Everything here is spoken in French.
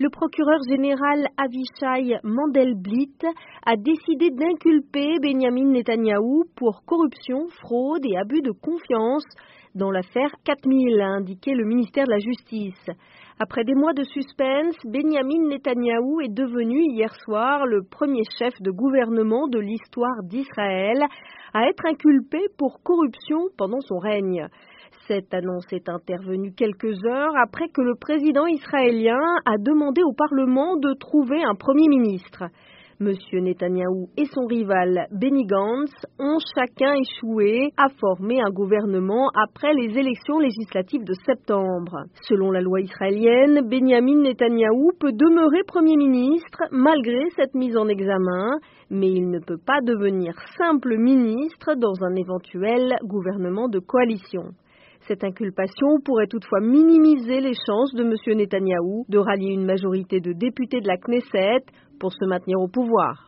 le procureur général Avishai Mandelblit a décidé d'inculper Benyamin Netanyahou pour corruption, fraude et abus de confiance dans l'affaire 4000, a indiqué le ministère de la Justice. Après des mois de suspense, Benyamin Netanyahou est devenu hier soir le premier chef de gouvernement de l'histoire d'Israël à être inculpé pour corruption pendant son règne. Cette annonce est intervenue quelques heures après que le président israélien a demandé au Parlement de trouver un Premier ministre. Monsieur Netanyahou et son rival Benny Gantz ont chacun échoué à former un gouvernement après les élections législatives de septembre. Selon la loi israélienne, Benyamin Netanyahou peut demeurer Premier ministre malgré cette mise en examen, mais il ne peut pas devenir simple ministre dans un éventuel gouvernement de coalition. Cette inculpation pourrait toutefois minimiser les chances de M. Netanyahou de rallier une majorité de députés de la Knesset pour se maintenir au pouvoir.